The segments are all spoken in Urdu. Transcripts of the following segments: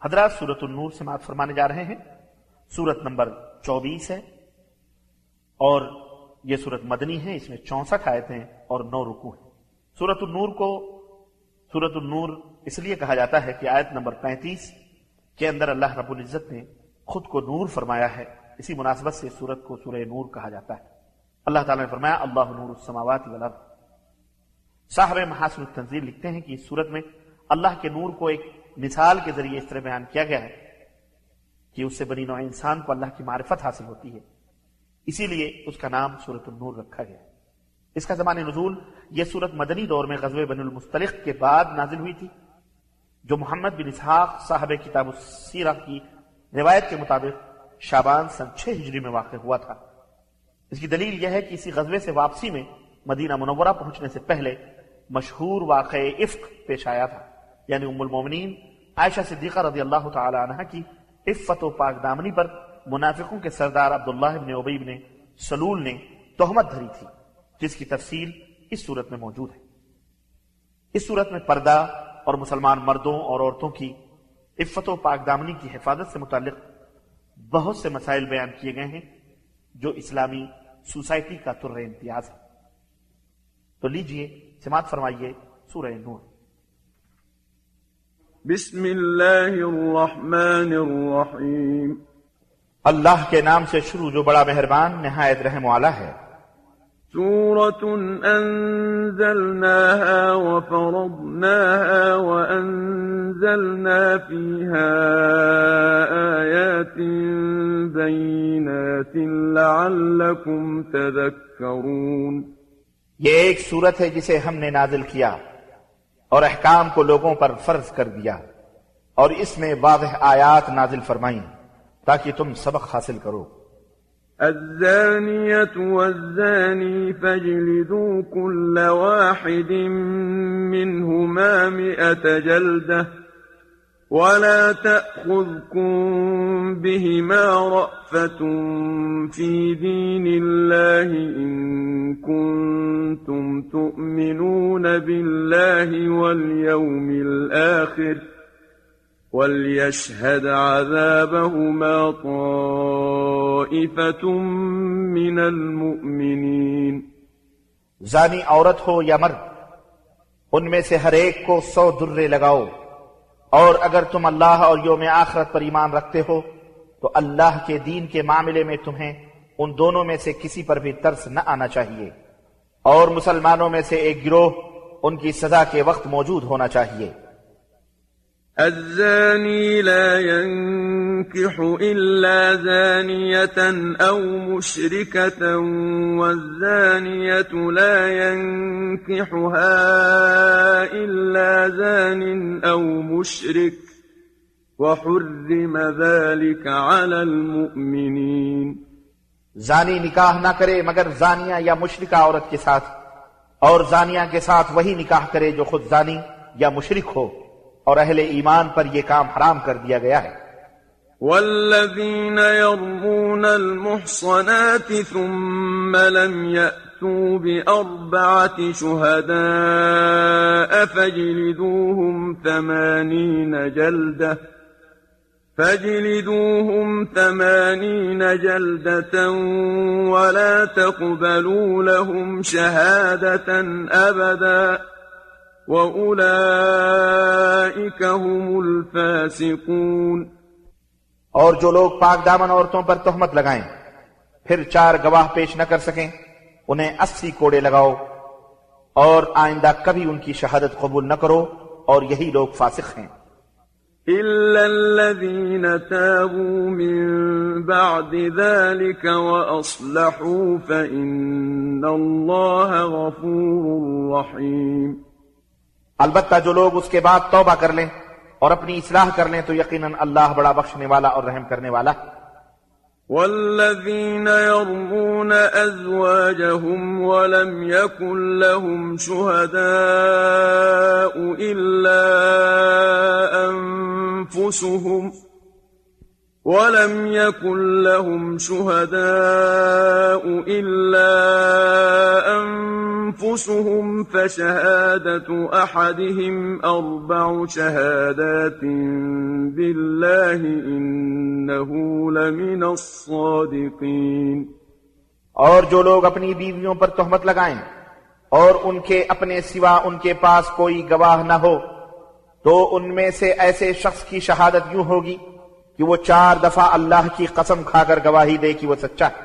حضرات سورۃ النور سماعت فرمانے جا رہے ہیں۔ سورت نمبر 24 ہے اور یہ سورت مدنی ہے، اس میں 64 آیتیں اور 9 رکوع ہیں۔ سورۃ النور کو سورۃ النور اس لیے کہا جاتا ہے کہ آیت نمبر 35 کے اندر اللہ رب العزت نے خود کو نور فرمایا ہے، اسی مناسبت سے سورت کو سورہ نور کہا جاتا ہے۔ اللہ تعالیٰ نے فرمایا اللہ نور السماوات والارض۔ صاحب محاسن التنزیل لکھتے ہیں کہ اس سورت میں اللہ کے نور کو ایک مثال کے ذریعے اس طرح بیان کیا گیا ہے کہ اس سے بنی نوع انسان کو اللہ کی معرفت حاصل ہوتی ہے، اسی لیے اس کا نام سورۃ النور رکھا گیا ہے۔ اس کا زمان نزول یہ سورت مدنی دور میں غزوہ بنی المصطلق کے بعد نازل ہوئی تھی، جو محمد بن اسحاق صاحب کتاب السیرہ کی روایت کے مطابق شعبان سن 6 ہجری میں واقع ہوا تھا۔ اس کی دلیل یہ ہے کہ اسی غزوے سے واپسی میں مدینہ منورہ پہنچنے سے پہلے مشہور واقعہ افک پیش آیا تھا، یعنی ام المومنین عائشہ صدیقہ رضی اللہ تعالی عنہ کی عفت و پاک دامنی پر منافقوں کے سردار عبداللہ بن ابی بن سلول نے تہمت دھری تھی، جس کی تفصیل اس صورت میں موجود ہے۔ اس صورت میں پردہ اور مسلمان مردوں اور عورتوں کی عفت و پاک دامنی کی حفاظت سے متعلق بہت سے مسائل بیان کیے گئے ہیں جو اسلامی سوسائٹی کا طر امتیاز ہے۔ تو لیجئے سماعت فرمائیے سورہ نور۔ بسم اللہ الرحمن الرحیم۔ اللہ کے نام سے شروع جو بڑا مہربان نہایت رحم والا ہے۔ سورة أنزلناها وفرضناها وأنزلنا فيها آيات بينات لعلكم تذكرون۔ یہ ایک سورت ہے جسے ہم نے نازل کیا اور احکام کو لوگوں پر فرض کر دیا، اور اس میں واضح آیات نازل فرمائیں تاکہ تم سبق حاصل کرو۔ الزانية والزاني فاجلدوا كل واحد منهما 100 جلدة ولا تأخذكم بهما رأفة في دين الله إن كنتم تؤمنون بالله واليوم الآخر وَلْيَشْهَدْ عَذَابَهُمَا طَائِفَةٌ مِّنَ الْمُؤْمِنِينَ۔ زانی عورت ہو یا مرد، ان میں سے ہر ایک کو 100 درے لگاؤ، اور اگر تم اللہ اور یوم آخرت پر ایمان رکھتے ہو تو اللہ کے دین کے معاملے میں تمہیں ان دونوں میں سے کسی پر بھی ترس نہ آنا چاہیے، اور مسلمانوں میں سے ایک گروہ ان کی سزا کے وقت موجود ہونا چاہیے۔ الزاني لا ينكح إلا زانية أو مشركة والزانية لا ينكحها إلا زان أو مشرك وحرم ذلك على المؤمنين۔ زانی نکاح نہ کرے مگر زانیہ یا مشرکہ عورت کے ساتھ، اور زانیہ کے ساتھ وہی نکاح کرے جو خود زانی یا مشرک ہو، اور اہل ایمان پر یہ کام حرام کر دیا گیا ہے۔ والذین یرمون المحصنات ثم لم یأتوا بأربعة شهداء فاجلدوهم 80 جلدة ولا تقبلوا لهم شهادة أبدا وَأُولَئِكَ هُمُ الْفَاسِقُونَ۔ اور جو لوگ پاک دامن عورتوں پر تہمت لگائیں پھر 4 گواہ پیش نہ کر سکیں، انہیں 80 کوڑے لگاؤ، اور آئندہ کبھی ان کی شہادت قبول نہ کرو، اور یہی لوگ فاسق ہیں۔ إِلَّا الَّذِينَ تَابُوا مِن بَعْدِ ذَلِكَ وَأَصْلَحُوا فَإِنَّ اللَّهَ غَفُورٌ رَّحِيمٌ۔ البتہ جو لوگ اس کے بعد توبہ کر لیں اور اپنی اصلاح کر لیں تو یقیناً اللہ بڑا بخشنے والا اور رحم کرنے والا۔ والذین یرمون ازواجهم ولم یکن لهم شهداء الا انفسهم ولم يكن لهم شهداء إلا أنفسهم فشهادة أحدهم 4 شهادات بالله إنه لمن الصادقين۔ اور جو لوگ اپنی بیویوں پر تہمت لگائیں اور ان کے اپنے سوا ان کے پاس کوئی گواہ نہ ہو تو ان میں سے ایسے شخص کی شہادت یوں ہوگی کہ وہ 4 دفعہ اللہ کی قسم کھا کر گواہی دے کہ وہ سچا ہے۔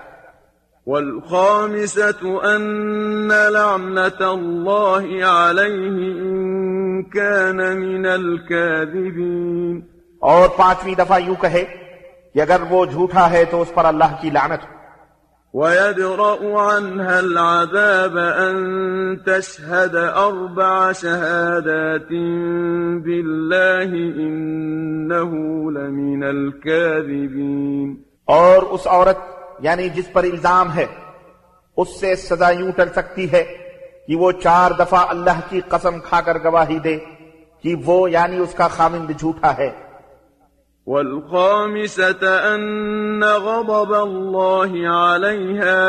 والخامسة أن لعنة الله عليه إن كان من الكاذبين۔ اور 5ویں دفعہ یوں کہے کہ اگر وہ جھوٹا ہے تو اس پر اللہ کی لعنت ہو۔ ويدرأ عنها العذاب أن تشهد 4 شهادات بالله إنه لمن الكاذبين۔ اور اس عورت یعنی جس پر الزام ہے اس سے سزا یوں ٹل سکتی ہے کہ وہ 4 دفعہ اللہ کی قسم کھا کر گواہی دے کہ وہ یعنی اس کا خاوند جھوٹا ہے۔ والخامسة أن غضب الله عليها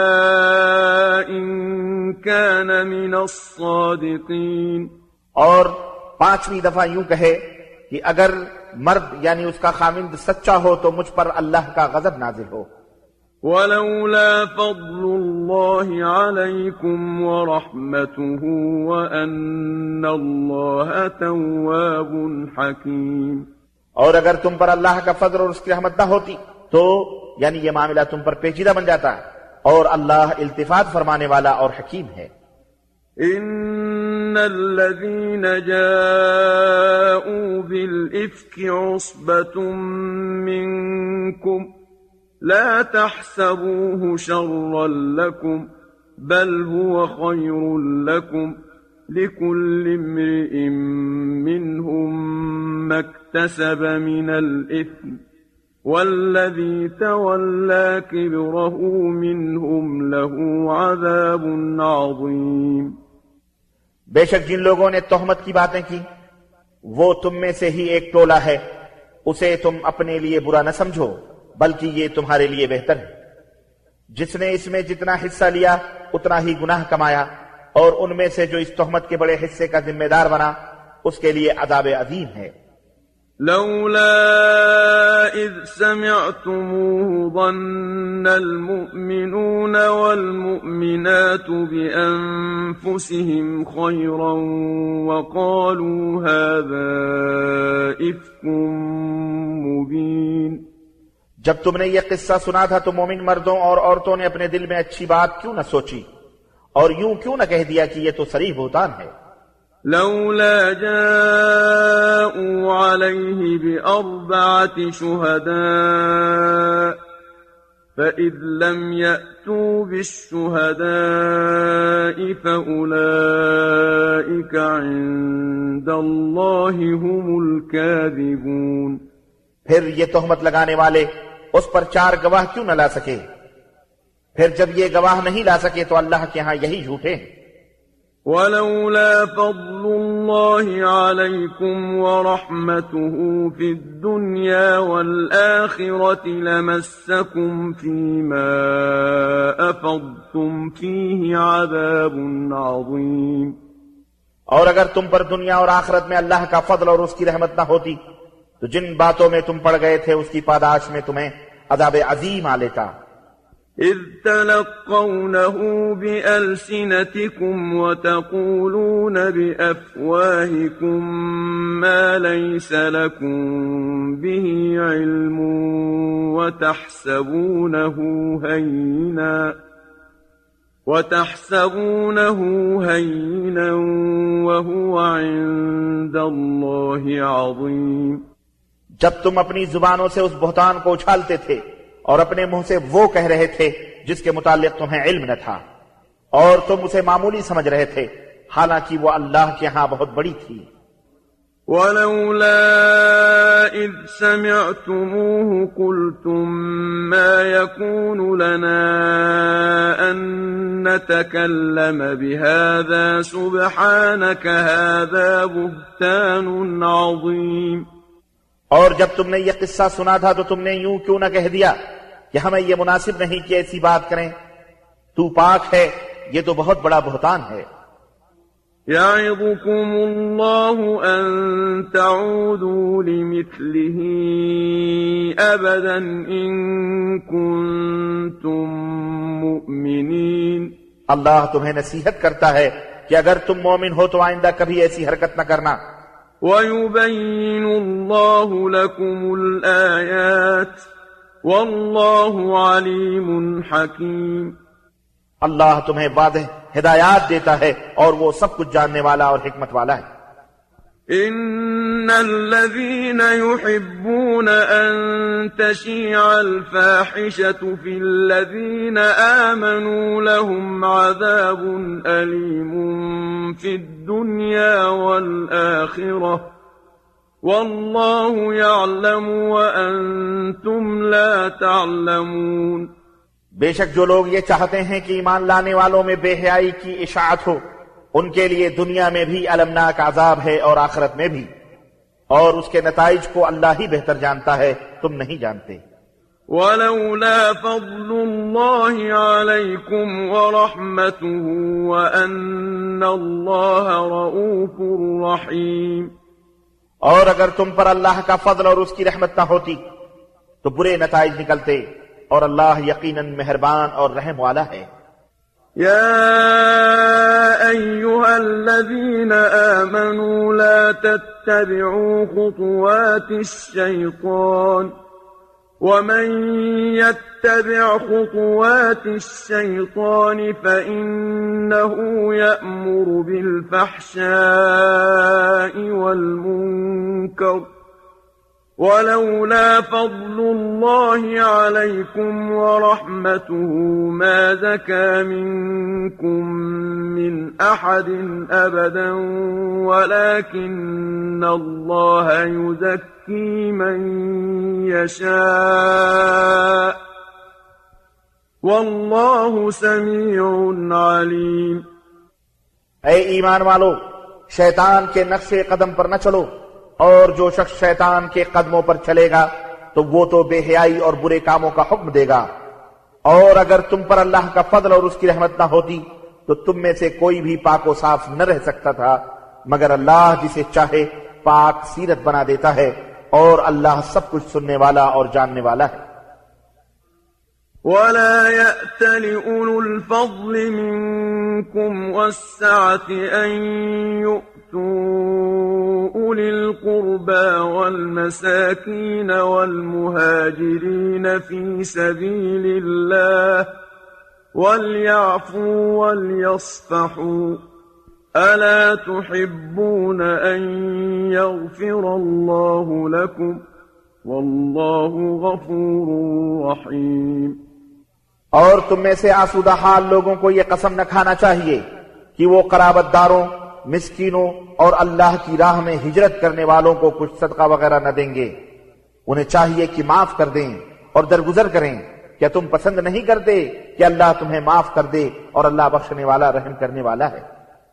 إن كان من الصادقين۔ اور 5ویں دفعہ یوں کہے کہ اگر مرد یعنی اس کا خاوند سچا ہو تو مجھ پر اللہ کا غضب نازل ہو۔ ولولا فضل الله عليكم ورحمته وأن الله تواب حكيم۔ اور اگر تم پر اللہ کا فضل اور اس کی رحمت نہ ہوتی تو یعنی یہ معاملہ تم پر پیچیدہ بن جاتا اور اللہ التفات فرمانے والا اور حکیم ہے۔ ان الذين جاءوا بالإفك عصبة منكم لا تحسبوه شرا لكم بل هو خير لكم لكل امرئ منهم ما اكتسب من الإثم والذي تولى كبره منهم له عذاب عظيم۔ بے شک جن لوگوں نے تہمت کی باتیں کی وہ تم میں سے ہی ایک ٹولہ ہے، اسے تم اپنے لیے برا نہ سمجھو بلکہ یہ تمہارے لیے بہتر ہے۔ جس نے اس میں جتنا حصہ لیا اتنا ہی گناہ کمایا، اور ان میں سے جو اس تہمت کے بڑے حصے کا ذمہ دار بنا اس کے لیے عذاب عظیم ہے۔ لولا إذ سمعتموه ظن المؤمنون والمؤمنات بأنفسهم خيرا وقالوا هذا إفك مبين۔ جب تم نے یہ قصہ سنا تھا تو مومن مردوں اور عورتوں نے اپنے دل میں اچھی بات کیوں نہ سوچی اور یوں کیوں نہ کہہ دیا کہ یہ تو صریح بہتان ہے۔ لولا جاءوا عليه ب4 شهداء فإذ لم يأتوا بالشهداء فأولئك عند الله هم الكاذبون۔ پھر یہ تہمت لگانے والے اس پر 4 گواہ کیوں نہ لا سکے؟ پھر جب یہ گواہ نہیں لا سکے تو اللہ کے ہاں یہی جھوٹے ہیں۔ ولولا فضل الله عليكم ورحمته في الدنيا والآخرة لمسكم فيما أفضتم فيه عذاب عظيم۔ اور اگر تم پر دنیا اور آخرت میں اللہ کا فضل اور اس کی رحمت نہ ہوتی تو جن باتوں میں تم پڑ گئے تھے اس کی پاداش میں تمہیں عذاب عظیم آ لیتا۔ إذ تلقونه بألسنتكم وتقولون بأفواهكم ما ليس لكم به علم وتحسبونه هينا وهو عند الله عظيم۔ جب تم اپنی زبانوں سے اس بہتان کو اچھالتے تھے اور اپنے منہ سے وہ کہہ رہے تھے جس کے متعلق تمہیں علم نہ تھا اور تم اسے معمولی سمجھ رہے تھے حالانکہ وہ اللہ کے ہاں بہت بڑی تھی۔ ولولا إذ سمعتموه قلتم ما يكون لنا أن نتكلم بهذا سبحانك هذا بهتان عظيم۔ اور جب تم نے یہ قصہ سنا تھا تو تم نے یوں کیوں نہ کہہ دیا کہ ہمیں یہ مناسب نہیں کہ ایسی بات کریں؟ تو پاک ہے، یہ تو بہت بڑا بہتان ہے۔ يعظكم الله أن تعودوا لمثله أبدا إن كنتم مؤمنين۔ اللہ تمہیں نصیحت کرتا ہے کہ اگر تم مومن ہو تو آئندہ کبھی ایسی حرکت نہ کرنا۔ وَيُبَيِّنُ اللَّهُ لَكُمُ الْآيَاتِ وَاللَّهُ عَلِيمٌ حَكِيمٌ۔ اللہ تمہیں واضح ہدایات دیتا ہے اور وہ سب کچھ جاننے والا اور حکمت والا ہے۔ إن الذين يحبون أن تشيع الفاحشة في الذين آمنوا لهم عذاب أليم في الدنيا والآخرة والله يعلم وأنتم لا تعلمون۔ بے شک جو لوگ یہ چاہتے ہیں کہ ایمان لانے والوں میں بے حیائی کی اشاعت ہو، ان کے لیے دنیا میں بھی المناک عذاب ہے اور آخرت میں بھی، اور اس کے نتائج کو اللہ ہی بہتر جانتا ہے، تم نہیں جانتے۔ وَلَوْلَا فَضْلُ اللَّهِ عَلَيْكُمْ وَرَحْمَتُهُ وَأَنَّ اللَّهَ رَءُوفٌ رَحِيمٌ۔ اور اگر تم پر اللہ کا فضل اور اس کی رحمت نہ ہوتی تو برے نتائج نکلتے، اور اللہ یقیناً مہربان اور رحم والا ہے۔ يا أيها الذين آمنوا لا تتبعوا خطوات الشيطان ومن يتبع خطوات الشيطان فإنه يأمر بالفحشاء والمنكر ولولا فضل الله عليكم ورحمته ما زكى منكم من أحد أبدا ولكن الله يزكي من يشاء والله سميع عليم۔ اے ایمان والو، شیطان کے نقش قدم پر نہ چلو، اور جو شخص شیطان کے قدموں پر چلے گا تو وہ تو بے حیائی اور برے کاموں کا حکم دے گا، اور اگر تم پر اللہ کا فضل اور اس کی رحمت نہ ہوتی تو تم میں سے کوئی بھی پاک و صاف نہ رہ سکتا تھا، مگر اللہ جسے چاہے پاک سیرت بنا دیتا ہے، اور اللہ سب کچھ سننے والا اور جاننے والا ہے۔ ولا يأتل أولو الفضل منكم والسعة أن يؤتوا أولي القربى والمساكين والمهاجرين في سبيل الله وليعفوا وليصفحوا ألا تحبون أن يغفر الله لكم والله غفور رحيم۔ اور تم میں سے آسودہ حال لوگوں کو یہ قسم نہ کھانا چاہیے کہ وہ قرابت داروں، مسکینوں اور اللہ کی راہ میں ہجرت کرنے والوں کو کچھ صدقہ وغیرہ نہ دیں گے۔ انہیں چاہیے کہ معاف کر دیں اور درگزر کریں۔ کیا تم پسند نہیں کرتے کہ اللہ تمہیں معاف کر دے، اور اللہ بخشنے والا رحم کرنے والا ہے۔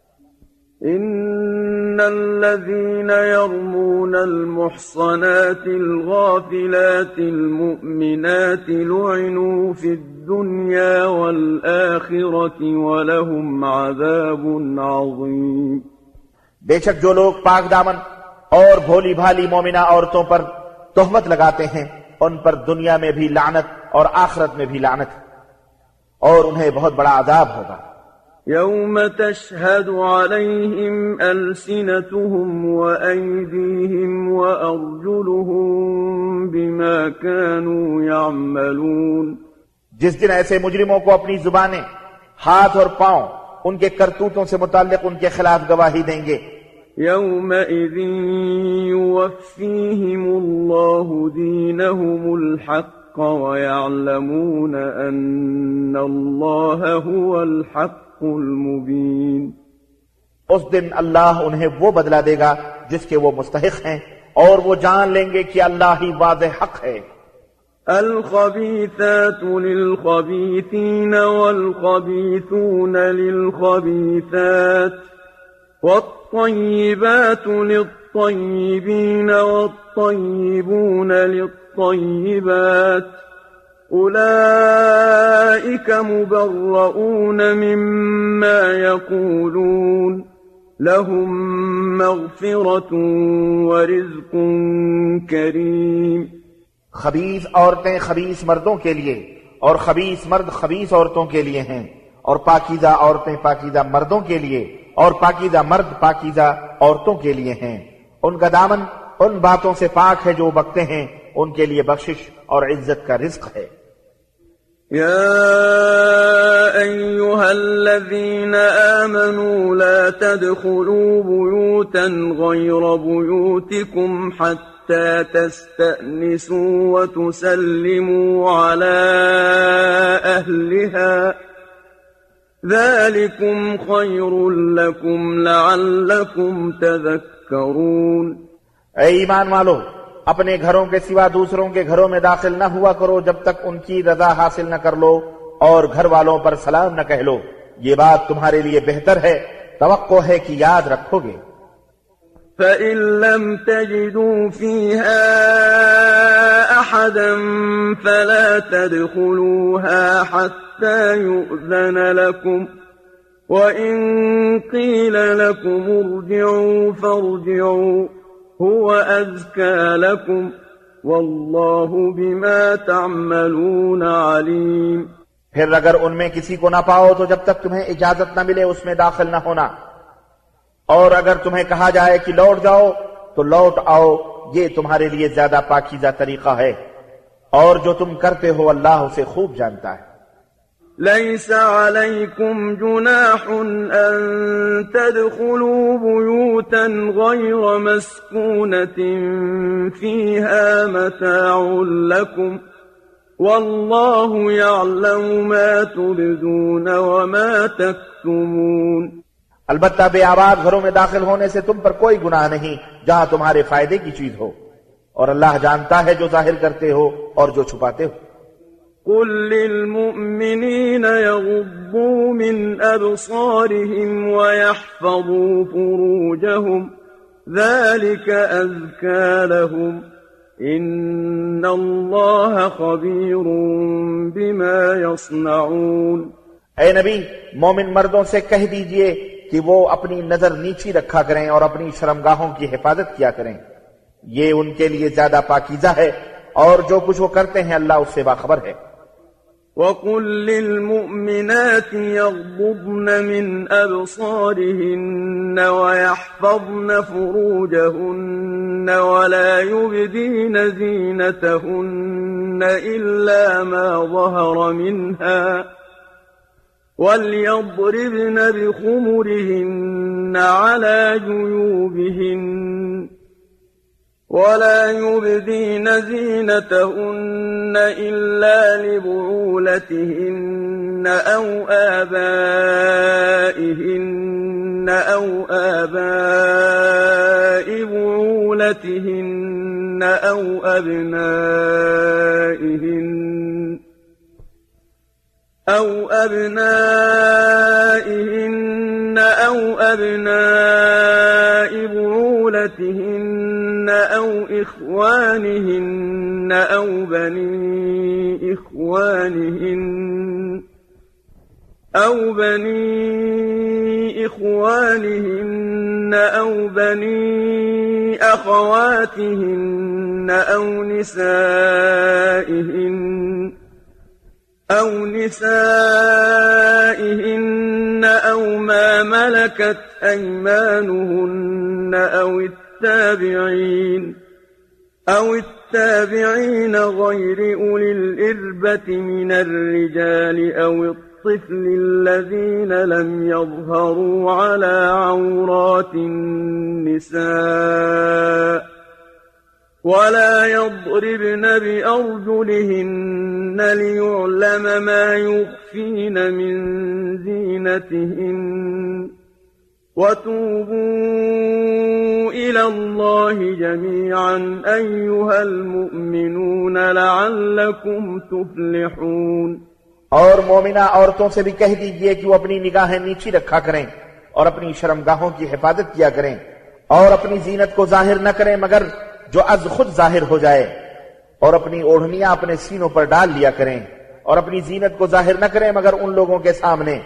إن الذين يرمون المحصنات الغافلات المؤمنات لعنوا في الدنيا والآخرة ولهم عذاب عظيم۔ بے شک جو لوگ پاک دامن اور بھولی بھالی مومنہ عورتوں پر تہمت لگاتے ہیں ان پر دنیا میں بھی لعنت اور آخرت میں بھی لعنت ہے، اور انہیں بہت بڑا عذاب ہوگا۔ يوم تشهد عليهم ألسنتهم وأيديهم وأرجلهم بما كانوا يعملون۔ جس دن ایسے مجرموں کو اپنی زبانیں، ہاتھ اور پاؤں ان کے کرتوتوں سے متعلق ان کے خلاف گواہی دیں گے۔ يومئذ يوفيهم الله دينهم الحق ويعلمون أن الله هو الحق المبين۔ اس دن اللہ انہیں وہ بدلہ دے گا جس کے وہ مستحق ہیں، اور وہ جان لیں گے کہ اللہ ہی واضح حق ہے۔ الخبيثات للخبيثين والخبيثون للخبيثات والطيبات للطيبين للطيبين والطيبون للطيبات أولئك مبرؤون مما يقولون لهم مغفرة ورزق كريم. خبیث عورتیں خبیث مردوں کے لیے اور خبیث مرد خبیث عورتوں کے لیے ہیں، اور پاکیزہ عورتیں پاکیزہ مردوں کے لیے اور پاکیزہ مرد پاکیزہ عورتوں کے لیے ہیں. ان کا دامن ان باتوں سے پاک ہے جو بکتے ہیں، ان کے لیے بخشش اور عزت کا رزق ہے. يا أيها الذين آمنوا لا تدخلوا بيوتا غير بيوتكم حتى تستأنسوا وتسلموا على أهلها ذلكم خير لكم لعلكم تذكرون. اے ایمان والو، اپنے گھروں کے سوا دوسروں کے گھروں میں داخل نہ ہوا کرو جب تک ان کی رضا حاصل نہ کر لو اور گھر والوں پر سلام نہ کہہ لو، یہ بات تمہارے لیے بہتر ہے، توقع ہے کہ یاد رکھو گے. فَإِن لَّمْ تَجِدُوا فِيهَا أَحَدًا فَلَا تَدْخُلُوهَا حَتَّى يُؤْذَنَ لَكُمْ وَإِن قِيلَ لَكُمُ ارْجِعُوا فَارْجِعُوا هُوَ أَزْكَىٰ لَكُمْ وَاللَّهُ بِمَا تَعْمَلُونَ عَلِيمٌ. پھر اگر ان میں کسی کو نہ پاؤ تو جب تک تمہیں اجازت نہ ملے اس میں داخل نہ ہونا، اور اگر تمہیں کہا جائے کہ لوٹ جاؤ تو لوٹ آؤ، یہ تمہارے لیے زیادہ پاکیزہ طریقہ ہے، اور جو تم کرتے ہو اللہ اسے خوب جانتا ہے. ليس عليكم جناح أن تدخلوا بيوتا غير مسكونة فيها متاع لكم والله يعلم ما تبدون وما تكتمون. البتہ بے آباد گھروں میں داخل ہونے سے تم پر کوئی گناہ نہیں جہاں تمہارے فائدے کی چیز ہو، اور اللہ جانتا ہے جو ظاہر کرتے ہو اور جو چھپاتے ہو. قل للمؤمنين يغضوا من أبصارهم ويحفظوا فروجهم ذلك أزكى لهم إن الله خبير بما يصنعون. اے نبی، مومن مردوں سے کہہ دیجئے کہ وہ اپنی نظر نیچی رکھا کریں اور اپنی شرمگاہوں کی حفاظت کیا کریں، یہ ان کے لیے زیادہ پاکیزہ ہے، اور جو کچھ وہ کرتے ہیں اللہ اس سے باخبر ہے. وَقُل لِّلْمُؤْمِنَاتِ يَغْضُضْنَ مِنْ أَبْصَارِهِنَّ وَيَحْفَظْنَ فُرُوجَهُنَّ وَلَا يُبْدِينَ زِينَتَهُنَّ إِلَّا مَا ظَهَرَ مِنْهَا وَلْيَضْرِبْنَ بِخُمُرِهِنَّ عَلَى جُيُوبِهِنَّ ولا يبدين زينتهن إلا لبعولتهن أو آبائهن أو آباء بعولتهن أو أبنائهن أو أبناء بعولتهن أو إخوانهن أو بني إخوانهن أو بني أخواتهن أو نسائهن أو ما ملكت أيمانهن أو التابعين غير أولي الإربة من الرجال أو الطفل الذين لم يظهروا على عورات النساء ولا يضربن بأرجلهن ليعلم ما يخفين من زينتهن وتوبوا إلى الله جميعا أيها المؤمنون لعلكم تفلحون. اور مومنہ عورتوں سے بھی کہہ دیجئے کہ وہ اپنی نگاہیں نیچی رکھا کریں اور اپنی شرمگاہوں کی حفاظت کیا کریں، اور اپنی زینت کو ظاہر نہ کریں مگر جو از خود ظاہر ہو جائے، اور اپنی اوڑھنیاں اپنے سینوں پر ڈال لیا کریں، اور اپنی زینت کو ظاہر نہ کریں مگر ان لوگوں کے سامنے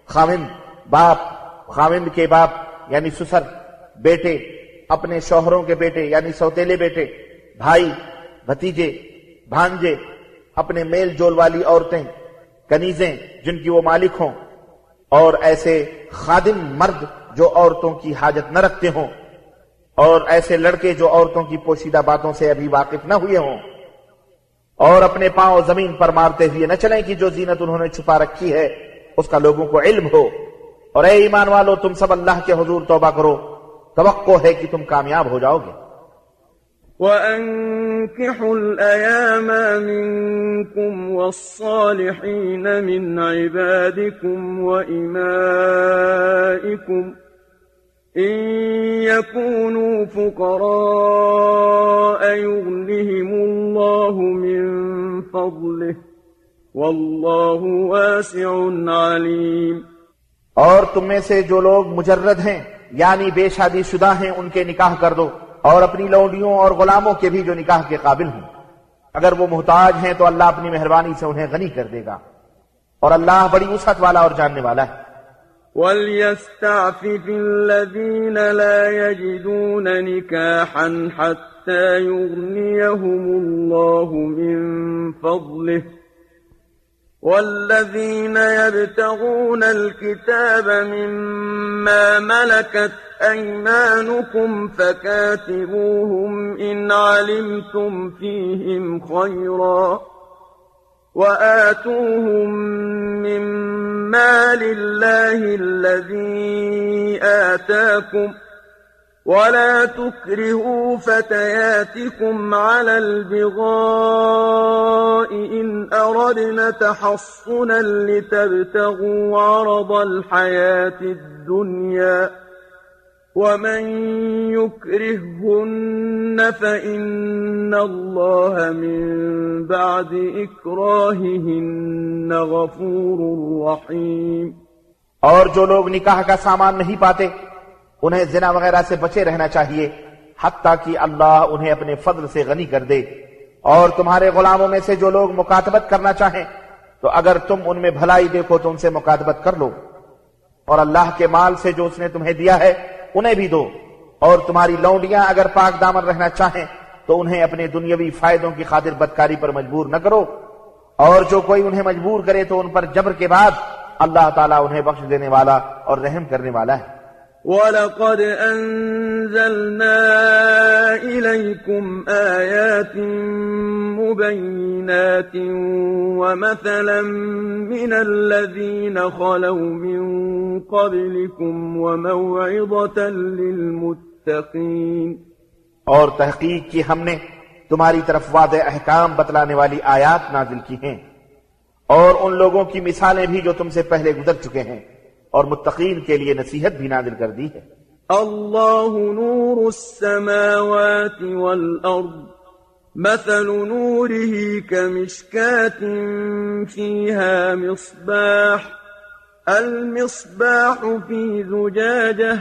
خاوند کے باپ یعنی سسر، بیٹے اپنے شوہروں کے بیٹے یعنی سوتیلے بیٹے، بھائی بھتیجے بھانجے، اپنے میل جول والی عورتیں، کنیزیں جن کی وہ مالک ہوں، اور ایسے خادم مرد جو عورتوں کی حاجت نہ رکھتے ہوں، اور ایسے لڑکے جو عورتوں کی پوشیدہ باتوں سے ابھی واقف نہ ہوئے ہوں، اور اپنے پاؤں زمین پر مارتے ہوئے نہ چلیں کہ جو زینت انہوں نے چھپا رکھی ہے اس کا لوگوں کو علم ہو۔ اور اے ایمان والو، تم سب اللہ کے حضور توبہ کرو، توقع ہے کہ تم کامیاب ہو جاؤ گے۔ وَأَنكِحُوا الْأَيَامَ مِنكُمْ وَالصَّالِحِينَ مِنْ عِبَادِكُمْ وَإِمَائِكُمْ إِنْ يَكُونُوا فُقَرَاءَ يُغْنِهِمُ اللَّهُ مِنْ فَضْلِهِ وَاللَّهُ وَاسِعٌ عَلِيمٌ۔ اور تم میں سے جو لوگ مجرد ہیں یعنی بے شادی شدہ ہیں ان کے نکاح کر دو، اور اپنی لونڈیوں اور غلاموں کے بھی جو نکاح کے قابل ہوں۔ اگر وہ محتاج ہیں تو اللہ اپنی مہربانی سے انہیں غنی کر دے گا، اور اللہ بڑی وسعت والا اور جاننے والا ہے۔ وَلْيَسْتَعْفِفِ الَّذِينَ لَا يَجِدُونَ نِكَاحًا حَتَّى يُغْنِيَهُمُ اللَّهُ مِنْ فَضْلِهِ وَالَّذِينَ يَبْتَغُونَ الْكِتَابَ مِمَّا مَلَكَتْ أَيْمَانُكُمْ فَكَاتِبُوهُمْ إِنْ عَلِمْتُمْ فِيهِمْ خَيْرًا وَآتُوهُمْ مِنْ مَالِ اللَّهِ الَّذِي آتَاكُمْ وَلَا تُكْرِهُوا فَتَيَاتِكُمْ عَلَى الْبِغَاءِ إِنْ أَرَدْنَ تَحَصُّنًا لِتَبْتَغُوا عَرَضَ الْحَيَاةِ الدُّنْيَا وَمَنْ يُكْرِههُّنَّ فَإِنَّ اللَّهَ مِنْ بَعْدِ إِكْرَاهِهِنَّ غَفُورٌ رَحِيمٌ۔ اور جو لوگ نکاح کا سامان نہیں پاتے انہیں زنا وغیرہ سے بچے رہنا چاہیے حتیٰ کہ اللہ انہیں اپنے فضل سے غنی کر دے۔ اور تمہارے غلاموں میں سے جو لوگ مکاتبت کرنا چاہیں تو اگر تم ان میں بھلائی دیکھو تو ان سے مکاتبت کر لو، اور اللہ کے مال سے جو اس نے تمہیں دیا ہے انہیں بھی دو۔ اور تمہاری لونڈیاں اگر پاک دامن رہنا چاہیں تو انہیں اپنے دنیاوی فائدوں کی خاطر بدکاری پر مجبور نہ کرو، اور جو کوئی انہیں مجبور کرے تو ان پر جبر کے بعد اللہ تعالیٰ انہیں بخش دینے والا اور رحم کرنے والا ہے۔ وَلَقَدْ أَنزَلْنَا إِلَيْكُمْ آيَاتٍ مُبَيِّنَاتٍ وَمَثَلًا مِنَ الَّذِينَ خَلَوْا مِن قَبْلِكُمْ وَمَوْعِظَةً لِّلْمُتَّقِينَ۔ اور تحقیق کی ہم نے تمہاری طرف واضح احکام بتلانے والی آیات نازل کی ہیں، اور ان لوگوں کی مثالیں بھی جو تم سے پہلے گزر چکے ہیں، اور متقین کے لیے نصیحت بھی نازل کر دی ہے۔ اللہ نور السماوات والأرض مثل نوره كمشكاة فيها مصباح المصباح في زجاجة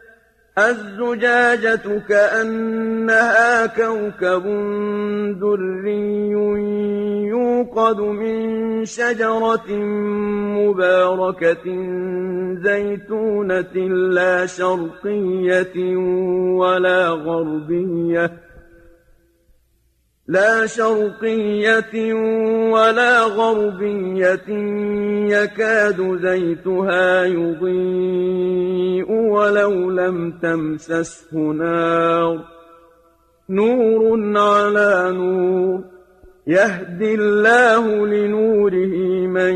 الزجاجة كأنها كوكب دري يوقد من شجرة مباركة زيتونة لا شرقية ولا غربية يكاد زيتها يضيء ولو لم تمسسه نار نور على نور يهدي الله لنوره من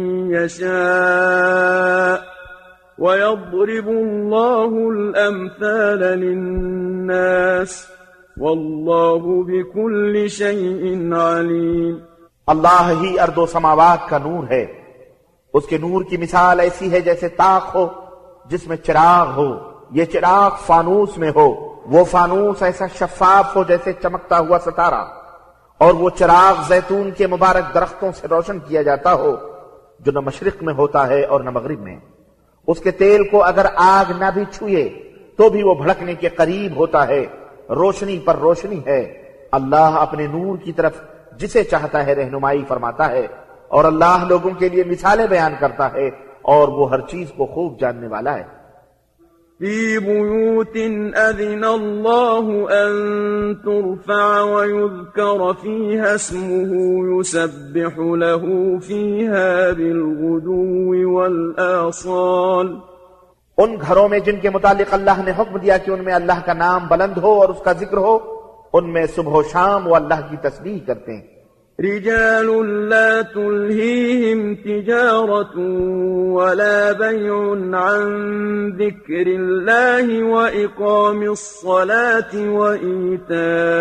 يشاء ويضرب الله الأمثال للناس واللہ بكل شيء علیم۔ اللہ ہی ارض و سماوات کا نور ہے، اس کے نور کی مثال ایسی ہے جیسے طاق ہو جس میں چراغ ہو، یہ چراغ فانوس میں ہو، وہ فانوس ایسا شفاف ہو جیسے چمکتا ہوا ستارہ، اور وہ چراغ زیتون کے مبارک درختوں سے روشن کیا جاتا ہو جو نہ مشرق میں ہوتا ہے اور نہ مغرب میں۔ اس کے تیل کو اگر آگ نہ بھی چھوئے تو تو بھی وہ بھڑکنے کے قریب ہوتا ہے، روشنی پر روشنی ہے۔ اللہ اپنے نور کی طرف جسے چاہتا ہے رہنمائی فرماتا ہے، اور اللہ لوگوں کے لیے مثالیں بیان کرتا ہے، اور وہ ہر چیز کو خوب جاننے والا ہے۔ في بيوت أذن الله أن ترفع ويذكر فيها اسمه يسبح له فيها بالغدو والآصال۔ ان گھروں میں جن کے متعلق اللہ نے حکم دیا کہ ان میں اللہ کا نام بلند ہو اور اس کا ذکر ہو، ان میں صبح و شام وہ اللہ کی تسبیح کرتے ہیں۔ رجال لا تلهيهم تجارة ولا بيع عن ذكر الله وإقام الصلاة وإيتاء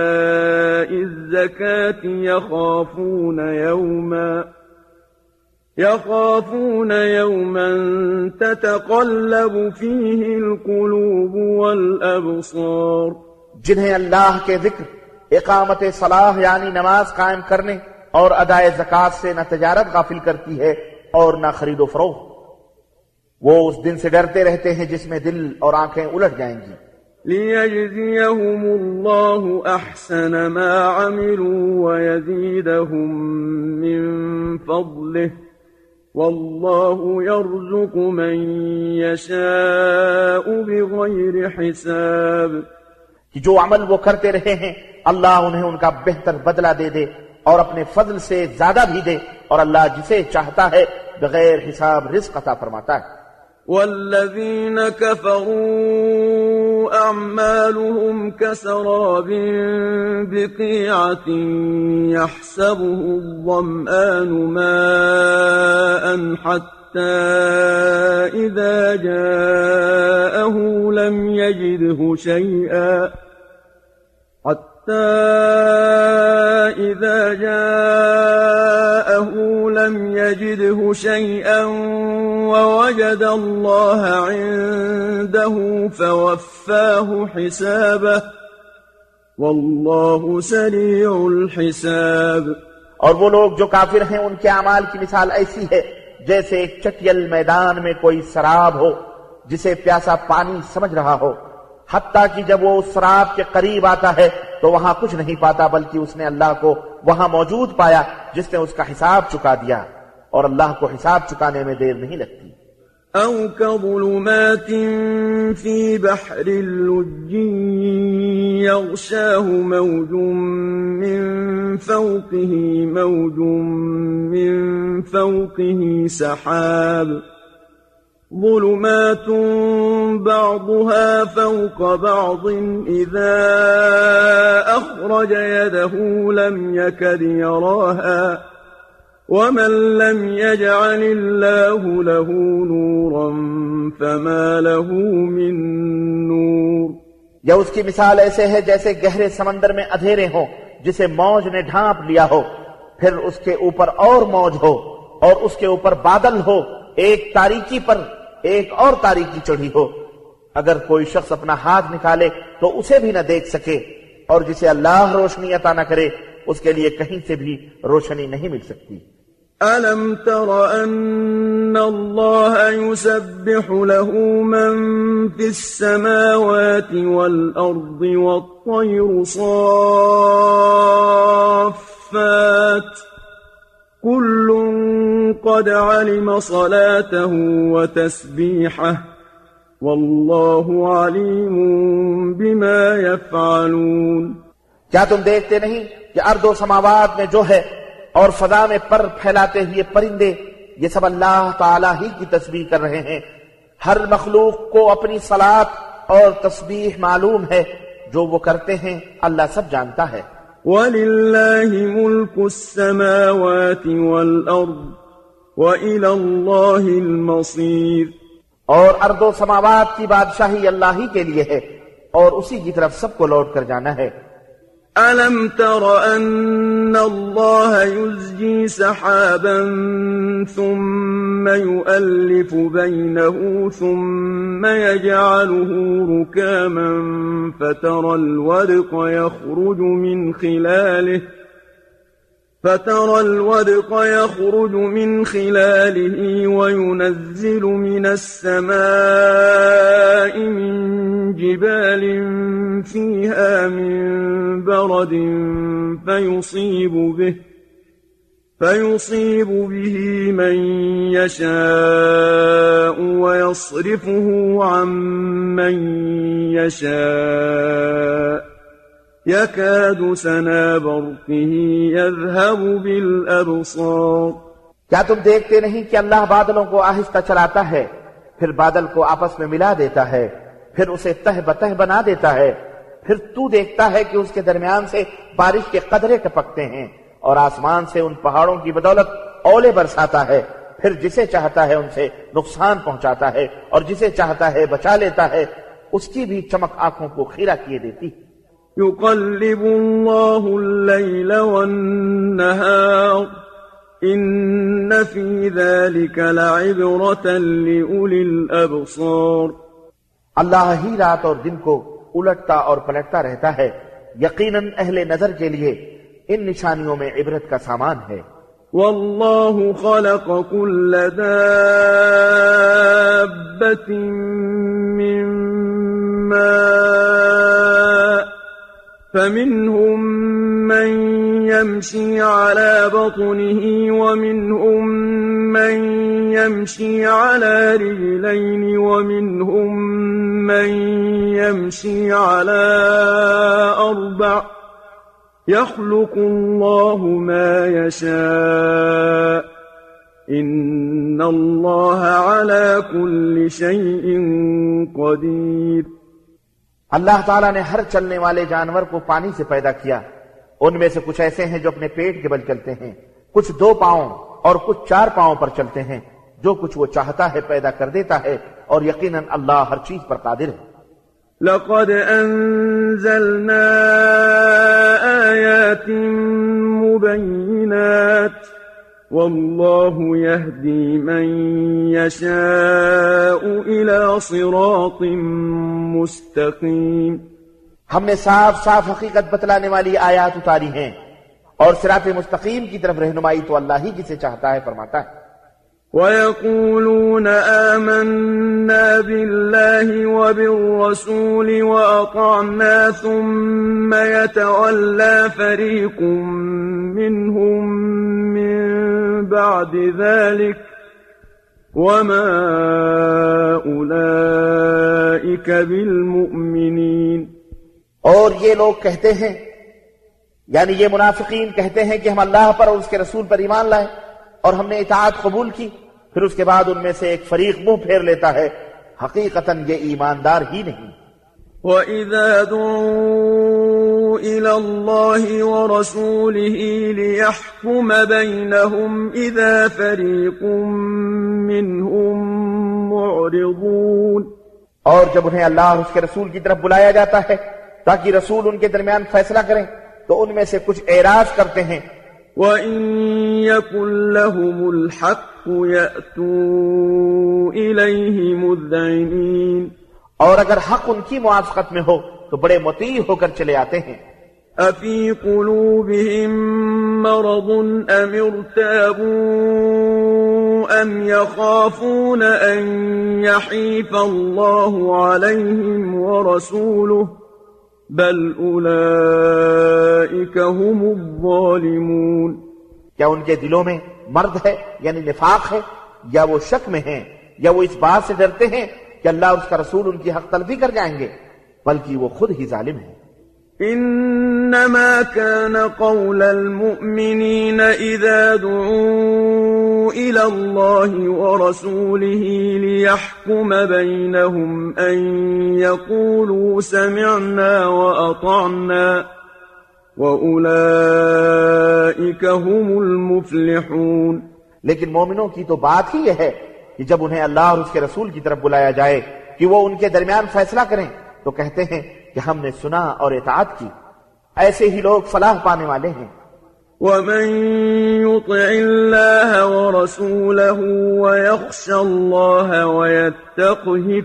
الزكاة يخافون يوما تتقلب فيه القلوب والأبصار۔ جنہیں اللہ کے ذکر، اقامت صلاح یعنی نماز قائم کرنے اور ادائے زکوٰۃ سے نہ تجارت غافل کرتی ہے اور نہ خرید و فروخت، وہ اس دن سے ڈرتے رہتے ہیں جس میں دل اور آنکھیں الٹ جائیں گی۔ لِيَجْزِيَهُمُ اللَّهُ أَحْسَنَ مَا عَمِلُوا وَيَزِيدَهُم مِّن فَضْلِهِ وَاللَّهُ يَرْزُقُ مَن يَشَاءُ بِغَيْرِ حِسَابٍ۔ کہ جو عمل وہ کرتے رہے ہیں اللہ انہیں ان کا بہتر بدلہ دے دے اور اپنے فضل سے زیادہ بھی دے، اور اللہ جسے چاہتا ہے بغیر حساب رزق عطا فرماتا ہے۔ والذين كفروا أعمالهم كسراب بقيعة يحسبه الظمآن ماء حتى إذا جاءه لم يجده شيئا ووجد الله عنده فوفاه حسابه والله سريع الحساب۔ اور وہ لوگ جو کافر ہیں ان کے اعمال کی مثال ایسی ہے جیسے ایک چٹیل میدان میں کوئی سراب ہو جسے پیاسا پانی سمجھ رہا ہو، حتیٰ کہ جب وہ اس سراب کے قریب آتا ہے تو وہاں کچھ نہیں پاتا، بلکہ اس نے اللہ کو وہاں موجود پایا جس نے اس کا حساب چکا دیا، اور اللہ کو حساب چکانے میں دیر نہیں لگتی۔ أو كظلمات في بحر اللج يغشاه موج من فوقه موج من فوقه سحاب ظلمات بعضها فوق بعض إذا أخرج يده لم يكد يراها ومن لم يجعل الله له نورا فما له من نور۔ یا اس کی مثال ایسے ہے جیسے گہرے سمندر میں اندھیرے ہوں جسے موج نے ڈھانپ لیا ہو، پھر اس کے اوپر اور موج ہو اور اس کے اوپر بادل ہو، ایک تاریکی پر ایک اور تاریکی چڑھی ہو، اگر کوئی شخص اپنا ہاتھ نکالے تو اسے بھی نہ دیکھ سکے، اور جسے اللہ روشنی عطا نہ کرے اس کے لیے کہیں سے بھی روشنی نہیں مل سکتی۔ أَلَمْ تَرَ أَنَّ اللَّهَ يُسَبِّحُ لَهُ مَن فِي السَّمَاوَاتِ وَالْأَرْضِ وَالطَّيْرُ صَافَّاتٍ كُلٌّ قَدْ عَلِمَ صَلَاتَهُ وَتَسْبِيحَهُ وَاللَّهُ عَلِيمٌ بِمَا يَفْعَلُونَ۔ کیا تم دیکھتے نہیں کہ ارض و سماوات میں جو ہے اور فضا میں پر پھیلاتے ہوئے پرندے، یہ سب اللہ تعالی ہی کی تسبیح کر رہے ہیں، ہر مخلوق کو اپنی صلات اور تسبیح معلوم ہے، جو وہ کرتے ہیں اللہ سب جانتا ہے۔ وَلِلَّهِ مُلْكُ السَّمَاوَاتِ وَالْأَرْضِ وَإِلَى اللَّهِ الْمَصِيرُ۔ اور ارض و سماوات کی بادشاہی اللہ ہی کے لیے ہے اور اسی کی طرف سب کو لوٹ کر جانا ہے۔ أَلَمْ تَرَ أَنَّ اللَّهَ يُزْجِي سَحَابًا ثُمَّ يُؤَلِّفُ بَيْنَهُ ثُمَّ يَجْعَلُهُ رُكَامًا فَتَرَى الْوَدْقَ يَخْرُجُ مِنْ خِلَالِهِ فترى الودق يخرج من خلاله وينزل من السماء من جبال فيها من برد فيصيب به من يشاء ويصرفه عن من يشاء يكاد سنا برقه يذهب بالأبصار. کیا تم دیکھتے نہیں کہ اللہ بادلوں کو آہستہ چلاتا ہے، پھر بادل کو آپس میں ملا دیتا ہے، پھر اسے تہ بتہ بنا دیتا ہے، پھر تو دیکھتا ہے کہ اس کے درمیان سے بارش کے قطرے ٹپکتے ہیں، اور آسمان سے ان پہاڑوں کی بدولت اولے برساتا ہے، پھر جسے چاہتا ہے ان سے نقصان پہنچاتا ہے اور جسے چاہتا ہے بچا لیتا ہے. اس کی بھی چمک آنکھوں کو خیرہ کیے دیتی. يقلب الله الليل والنهار إن في ذلك لعبرة لأولي الأبصار. اللہ ہی رات اور دن کو الٹتا اور پلٹتا رہتا ہے، یقیناً اہل نظر کے لیے ان نشانیوں میں عبرت کا سامان ہے. والله خلق كل دابة من ماء فمنهم من يمشي على بطنه ومنهم من يمشي على رجلين ومنهم من يمشي على أربع يخلق الله ما يشاء إن الله على كل شيء قدير. اللہ تعالیٰ نے ہر چلنے والے جانور کو پانی سے پیدا کیا. ان میں سے کچھ ایسے ہیں جو اپنے پیٹ کے بل چلتے ہیں، کچھ 2 پاؤں اور کچھ 4 پاؤں پر چلتے ہیں. جو کچھ وہ چاہتا ہے پیدا کر دیتا ہے، اور یقیناً اللہ ہر چیز پر قادر ہے. لقد أنزلنا آيات مبينات والله يهدي من يشاء إلى صراط مستقيم. ہم نے صاف حقیقت بتلانے والی آیات اتاری ہیں، اور صراط مستقیم کی طرف رہنمائی تو اللہ ہی جسے چاہتا ہے فرماتا ہے. وَيَقُولُونَ آمَنَّا بِاللَّهِ وَبِالرَّسُولِ وَأَطَعْنَا ثُمَّ يَتَوَلَّى فَرِيقٌ مِّنْهُم مِّن بَعْدِ ذَلِكَ وَمَا أُولَئِكَ بِالْمُؤْمِنِينَ. اور یہ لوگ کہتے ہیں، یعنی یہ منافقین کہتے ہیں کہ ہم اللہ پر اور اس کے رسول پر ایمان لائے اور ہم نے اطاعت قبول کی، پھر اس کے بعد ان میں سے ایک فریق منہ پھیر لیتا ہے. حقیقتاً یہ ایماندار ہی نہیں. وَإِذَا دُعُوا إِلَى اللَّهِ وَرَسُولِهِ لِيَحْكُمَ بَيْنَهُمْ إِذَا فَرِيقٌ مِّنْهُمْ مُعْرِضُونَ. اور جب انہیں اللہ اور اس کے رسول کی طرف بلایا جاتا ہے تاکہ رسول ان کے درمیان فیصلہ کریں تو ان میں سے کچھ اعراض کرتے ہیں. وَإِن يَكُن لَّهُمُ الْحَقُّ يَأْتُوا إِلَيْهِ مُذْعِنِينَ. اور اگر حق ان کی موافقت میں ہو تو بڑے مطیع ہو کر چلے آتے ہیں. أَفِي قُلُوبِهِم مَّرَضٌ أَمِ ارْتَابُوا أَمْ يَخَافُونَ أَن يَحِيفَ اللَّهُ عَلَيْهِمْ وَرَسُولُهُ بل اولئک هم الظالمون. کیا ان کے دلوں میں مرض ہے یعنی نفاق ہے، یا وہ شک میں ہیں، یا وہ اس بات سے ڈرتے ہیں کہ اللہ اور اس کا رسول ان کی حق تلفی کر جائیں گے، بلکہ وہ خود ہی ظالم ہیں. انما كان قول المؤمنين اذا دعوا الى الله ورسوله ليحكم بينهم ان يقولوا سمعنا واطعنا واولئك هم المفلحون. لیکن مومنوں کی تو بات ہی یہ ہے کہ جب انہیں اللہ اور اس کے رسول کی طرف بلایا جائے کہ وہ ان کے درمیان فیصلہ کریں تو کہتے ہیں کہ ہم نے سنا اور اطاعت کی. ایسے ہی لوگ فلاح پانے والے ہیں. وَمَن يُطِعِ اللَّهَ وَرَسُولَهُ وَيَخْشَ اللَّهَ وَيَتَّقْهِ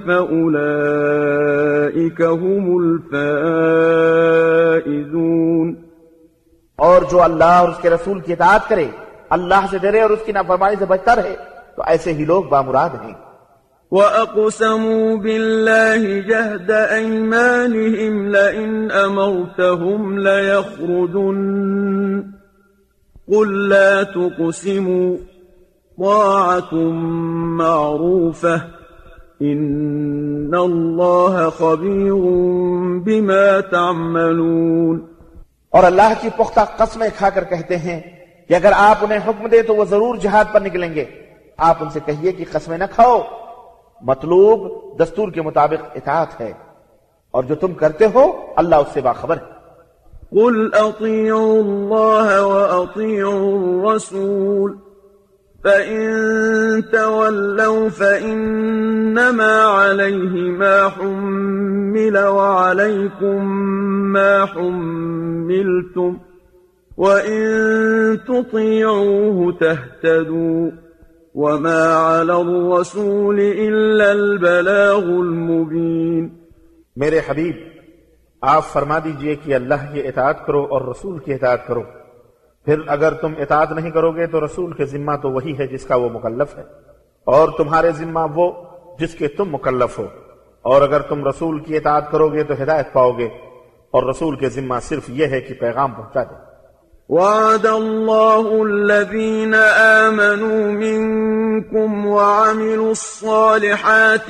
فَأُولَئِكَ هُمُ الْفَائِزُونَ. اور جو اللہ اور اس کے رسول کی اطاعت کرے، اللہ سے ڈرے اور اس کی نافرمانی سے بچتا رہے، تو ایسے ہی لوگ بامراد ہیں۔ وَأَقْسَمُوا بِاللَّهِ جَهْدَ أَيْمَانِهِمْ لَئِنْ أَمَرْتَهُمْ لَيَخْرُجُنَّ قُل لَّا تُقْسِمُوا طَاعَةٌ مَّعْرُوفَةٌ إِنَّ اللَّهَ خَبِيرٌ بِمَا تَعْمَلُونَ۔ اور اللہ کی پختہ قسمیں کھا کر کہتے ہیں کہ اگر آپ انہیں حکم دے تو وہ ضرور جہاد پر نکلیں گے۔ آپ ان سے کہیے کہ قسمیں نہ کھاؤ، مطلوب دستور کے مطابق اطاعت ہے، اور جو تم کرتے ہو اللہ اس سے باخبر ہے۔ قُلْ أَطِيعُوا اللَّهَ وَأَطِيعُوا الرَّسُولَ فَإِن تَوَلَّوْا فَإِنَّمَا عَلَيْهِ مَا حُمِّلَ وَعَلَيْكُمْ مَا حُمِّلْتُمْ وَإِن تُطِيعُوهُ تَهْتَدُوا وَمَا عَلَى الرَّسُولِ إِلَّا الْبَلَاغُ الْمُبِينُ۔ میرے حبیب، آپ فرما دیجئے کہ اللہ کی اطاعت کرو اور رسول کی اطاعت کرو، پھر اگر تم اطاعت نہیں کرو گے تو رسول کے ذمہ تو وہی ہے جس کا وہ مکلف ہے، اور تمہارے ذمہ وہ جس کے تم مکلف ہو، اور اگر تم رسول کی اطاعت کرو گے تو ہدایت پاؤ گے، اور رسول کے ذمہ صرف یہ ہے کہ پیغام پہنچا دے۔ وعد الله الذين آمنوا منكم وعملوا الصالحات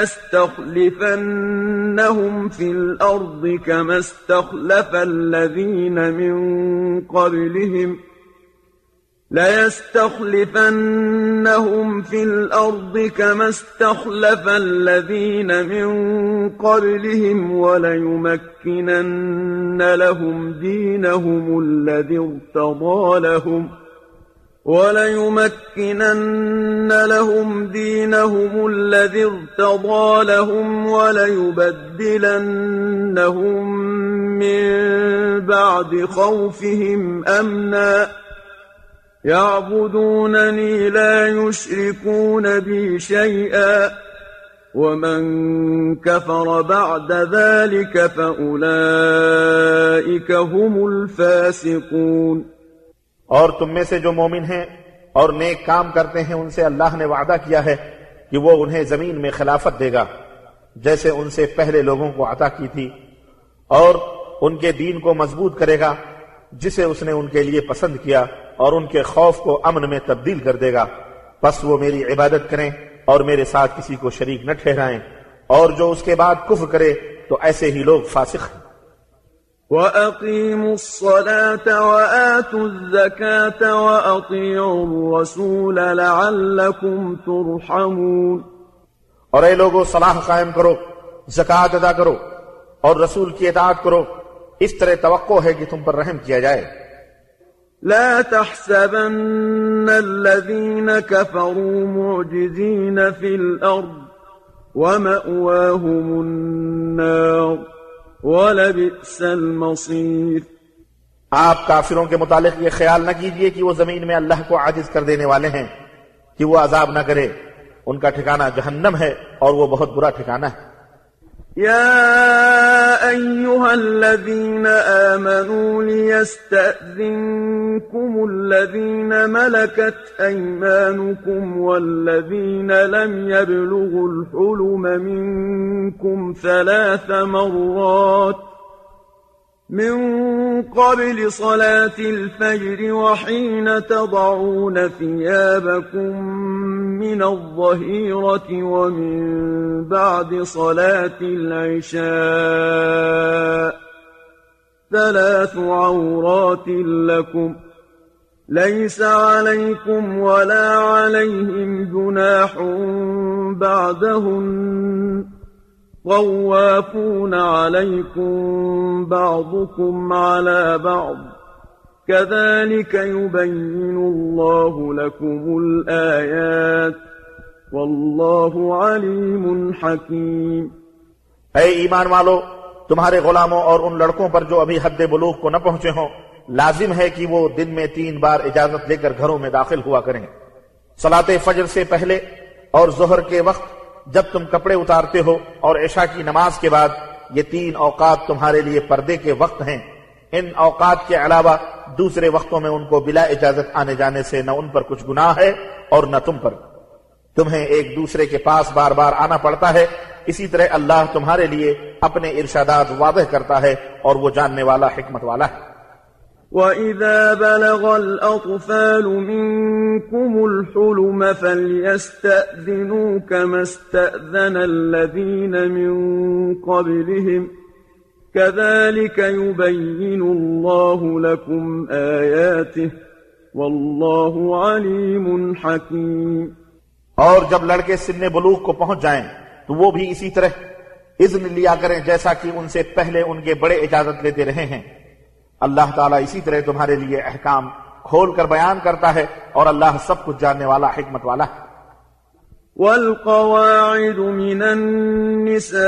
ليستخلفنهم في الأرض كما استخلف الذين من قبلهم وليمكنن لهم دينهم الذي ارتضى لهم وليبدلنهم من بعد خوفهم أمنا يعبدونني لا يشركون بي شيئا ومن كفر بعد ذلك فأولئك هم الفاسقون۔ اور تم میں سے جو مومن ہیں اور نیک کام کرتے ہیں ان سے اللہ نے وعدہ کیا ہے کہ وہ انہیں زمین میں خلافت دے گا جیسے ان سے پہلے لوگوں کو عطا کی تھی، اور ان کے دین کو مضبوط کرے گا جسے اس نے ان کے لیے پسند کیا، اور ان کے خوف کو امن میں تبدیل کر دے گا۔ پس وہ میری عبادت کریں اور میرے ساتھ کسی کو شریک نہ ٹھہرائیں، اور جو اس کے بعد کفر کرے تو ایسے ہی لوگ فاسق ہیں۔ وَأَقِيمُوا الصَّلَاةَ وَآتُوا الزَّكَاةَ وَأَطِيعُوا الرَّسُولَ لَعَلَّكُمْ تُرْحَمُونَ۔ اور اے لوگو، صلاح قائم کرو، زکوٰۃ ادا کرو اور رسول کی اطاعت کرو، اس طرح توقع ہے کہ تم پر رحم کیا جائے۔ لا تحسبن الذين كفروا معجزين في الأرض ومأواهم النار ولبئس المصير۔ آپ کافروں کے متعلق یہ خیال نہ کیجئے کہ وہ زمین میں اللہ کو عاجز کر دینے والے ہیں کہ وہ عذاب نہ کرے، ان کا ٹھکانہ جہنم ہے اور وہ بہت برا ٹھکانہ ہے۔ يا أيها الذين آمنوا ليستأذنكم الذين ملكت أيمانكم والذين لم يبلغوا الحلم منكم 3 مرات من قبل صلاة الفجر وحين تضعون ثيابكم من الظهيرة ومن بعد صلاة العشاء 3 عورات لكم ليس عليكم ولا عليهم جناح بعدهن طوافون عليكم بعضكم على بعض كذلك يبين الله لكم الآيات والله عليم حكيم۔ اے ایمان والو، تمہارے غلاموں اور ان لڑکوں پر جو ابھی حد بلوغ کو نہ پہنچے ہوں لازم ہے کہ وہ دن میں 3 بار اجازت لے کر گھروں میں داخل ہوا کریں، صلاۃ فجر سے پہلے اور ظہر کے وقت جب تم کپڑے اتارتے ہو، اور عشاء کی نماز کے بعد۔ یہ 3 اوقات تمہارے لیے پردے کے وقت ہیں۔ ان اوقات کے علاوہ دوسرے وقتوں میں ان کو بلا اجازت آنے جانے سے نہ ان پر کچھ گناہ ہے اور نہ تم پر. تمہیں ایک دوسرے کے پاس بار بار آنا پڑتا ہے. اسی طرح اللہ تمہارے لیے اپنے ارشادات واضح کرتا ہے اور وہ جاننے والا حکمت والا ہے. وَإِذَا بَلَغَ الْأَطْفَالُ مِنكُمُ الْحُلُمَ فَلْيَسْتَأْذِنُوا كَمَا اسْتَأْذَنَ الَّذِينَ مِن قَبْلِهِمْ كَذَلِكَ يُبَيِّنُ اللَّهُ لَكُمْ آيَاتِهِ وَاللَّهُ عَلِيمٌ حَكِيمٌ. اور جب لڑکے سن بلوغ کو پہنچ جائیں تو وہ بھی اسی طرح اذن لیا کریں جیسا کہ ان سے پہلے ان کے بڑے اجازت لیتے رہے ہیں. اللہ تعالیٰ اسی طرح تمہارے لیے احکام کھول کر بیان کرتا ہے اور اللہ سب کچھ جاننے والا حکمت والا ہے. والقواعد من النساء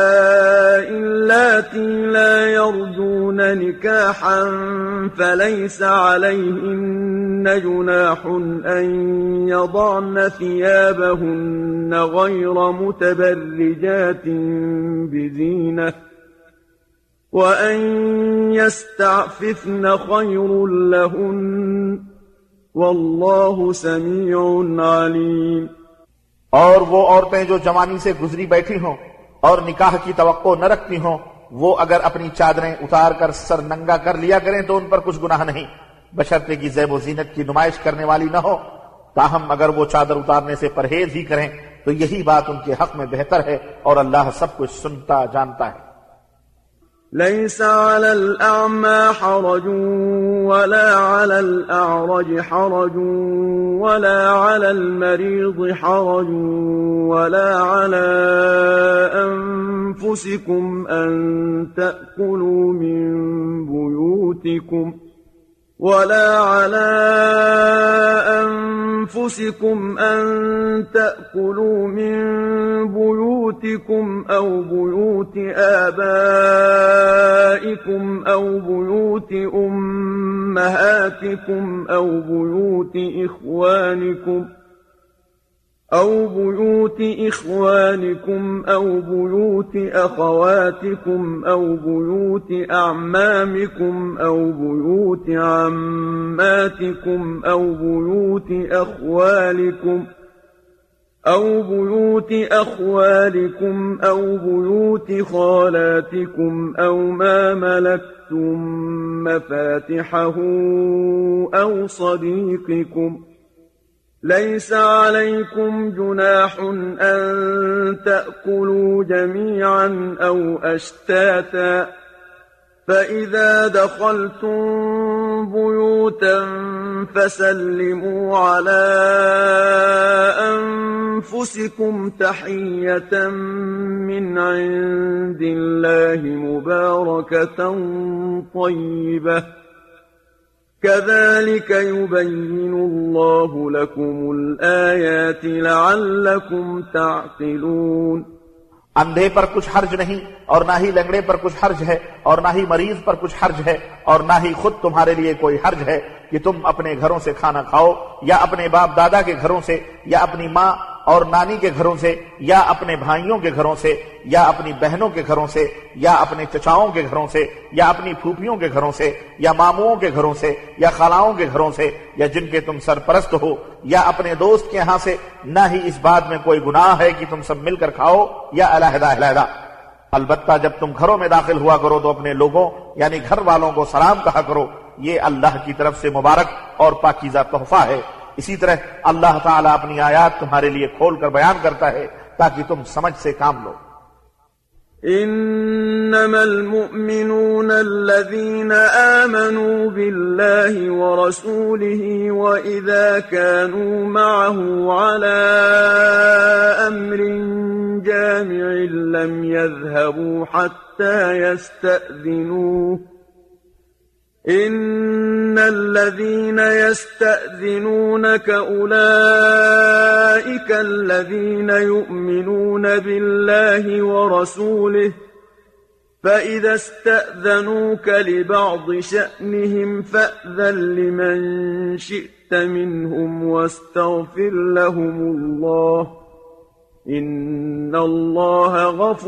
اللاتي لا يرجون نكاحا فليس عليهن جناح أن يضعن ثيابهن غير متبرجات بزينة وأن يستعففن خير لهن والله سميع عليم. اور وہ عورتیں جو جوانی سے گزری بیٹھی ہوں اور نکاح کی توقع نہ رکھتی ہوں وہ اگر اپنی چادریں اتار کر سر ننگا کر لیا کریں تو ان پر کچھ گناہ نہیں بشرطے کی زیب و زینت کی نمائش کرنے والی نہ ہو. تاہم اگر وہ چادر اتارنے سے پرہیز ہی کریں تو یہی بات ان کے حق میں بہتر ہے اور اللہ سب کچھ سنتا جانتا ہے. ليس على الأعمى حرج ولا على الأعرج حرج ولا على المريض حرج ولا على أنفسكم أن تأكلوا من بيوتكم أو بيوت آبائكم أو بيوت أمهاتكم أو بيوت إخوانكم أو بيوت أخواتكم أو بيوت أعمامكم أو بيوت عماتكم أو بيوت أخوالكم أو بيوت خالاتكم أو ما ملكتم مفاتحه أو صديقكم. ليس عليكم جناح أن تأكلوا جميعا أو أشتاتا فإذا دخلتم بيوتا فسلموا على أنفسكم تحية من عند الله مباركة طيبة كذلك يبين الله لكم الآيات لعلكم تعقلون. اندھے پر کچھ حرج نہیں اور نہ ہی لنگڑے پر کچھ حرج ہے اور نہ ہی مریض پر کچھ حرج ہے اور نہ ہی خود تمہارے لیے کوئی حرج ہے کہ تم اپنے گھروں سے کھانا کھاؤ یا اپنے باپ دادا کے گھروں سے یا اپنی ماں اور نانی کے گھروں سے یا اپنے بھائیوں کے گھروں سے یا اپنی بہنوں کے گھروں سے یا اپنے چچاؤں کے گھروں سے یا اپنی پھوپھیوں کے گھروں سے یا ماموں کے گھروں سے یا خالاؤں کے گھروں سے یا جن کے تم سرپرست ہو یا اپنے دوست کے ہاں سے. نہ ہی اس بات میں کوئی گناہ ہے کہ تم سب مل کر کھاؤ یا علیحدہ علیحدہ. البتہ جب تم گھروں میں داخل ہوا کرو تو اپنے لوگوں یعنی گھر والوں کو سلام کہا کرو. یہ اللہ کی طرف سے مبارک اور پاکیزہ تحفہ ہے. اسی طرح اللہ تعالیٰ اپنی آیات تمہارے لیے کھول کر بیان کرتا ہے تاکہ تم سمجھ سے کام لو. انما المؤمنون الذين آمنوا بالله ورسوله واذا كانوا معه على امر جامع لم يذهبوا حتى يستأذنوه. ان الذين يستأذنونك اولئك الذين يؤمنون بالله ورسوله فإذا استأذنوك لبعض شأنهم فأذن لمن شئت منهم واستغفر لهم الله ان الله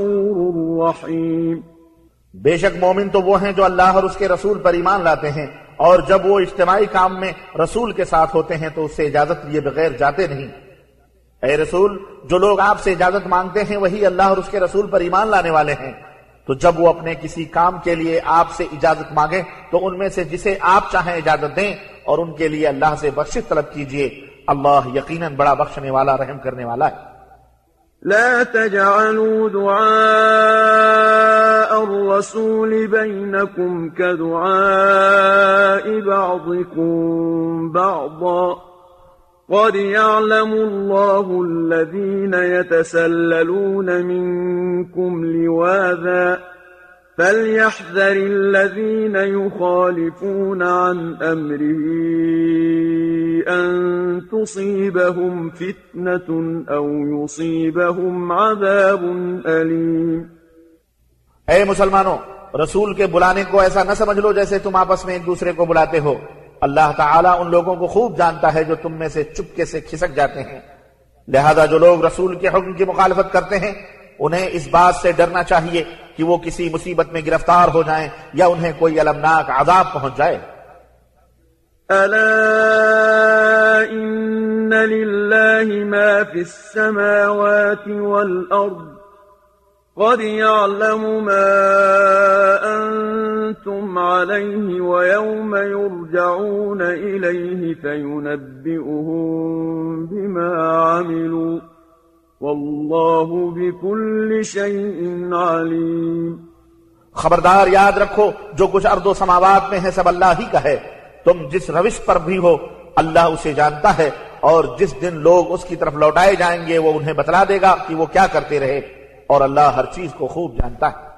غفور رحيم. بے شک مومن تو وہ ہیں جو اللہ اور اس کے رسول پر ایمان لاتے ہیں اور جب وہ اجتماعی کام میں رسول کے ساتھ ہوتے ہیں تو اس سے اجازت لیے بغیر جاتے نہیں۔ اے رسول، جو لوگ آپ سے اجازت مانگتے ہیں وہی اللہ اور اس کے رسول پر ایمان لانے والے ہیں، تو جب وہ اپنے کسی کام کے لیے آپ سے اجازت مانگیں تو ان میں سے جسے آپ چاہیں اجازت دیں اور ان کے لیے اللہ سے بخشش طلب کیجئے، اللہ یقیناً بڑا بخشنے والا رحم کرنے والا ہے۔ لا تجعلوا دعاء الرسول بينكم كدعاء بعضكم بعضا قد يعلم الله الذين يتسللون منكم لواذا فليحذر الذين يخالفون عن أمره أن تصيبهم فتنة أو يصيبهم عذاب أليم۔ اے مسلمانوں، رسول کے بلانے کو ایسا نہ سمجھ لو جیسے تم آپس میں ایک دوسرے کو بلاتے ہو۔ اللہ تعالیٰ ان لوگوں کو خوب جانتا ہے جو تم میں سے چپکے سے کھسک جاتے ہیں، لہذا جو لوگ رسول کے حکم کی مخالفت کرتے ہیں انہیں اس بات سے ڈرنا چاہیے کہ وہ کسی مصیبت میں گرفتار ہو جائیں یا انہیں کوئی المناک عذاب پہنچ جائے۔ ألا إن لله ما في السماوات والأرض قد يعلم ما أنتم عليه ويوم يرجعون إليه فينبئهم بما عملوا والله بكل شيء عليم۔ خبردار یاد رکھو جو کچھ ارض و سماوات میں ہے سب اللہ ہی کا ہے، تم جس روش پر بھی ہو اللہ اسے جانتا ہے، اور جس دن لوگ اس کی طرف لوٹائے جائیں گے وہ انہیں بتلا دے گا کہ وہ کیا کرتے رہے، اور اللہ ہر چیز کو خوب جانتا ہے۔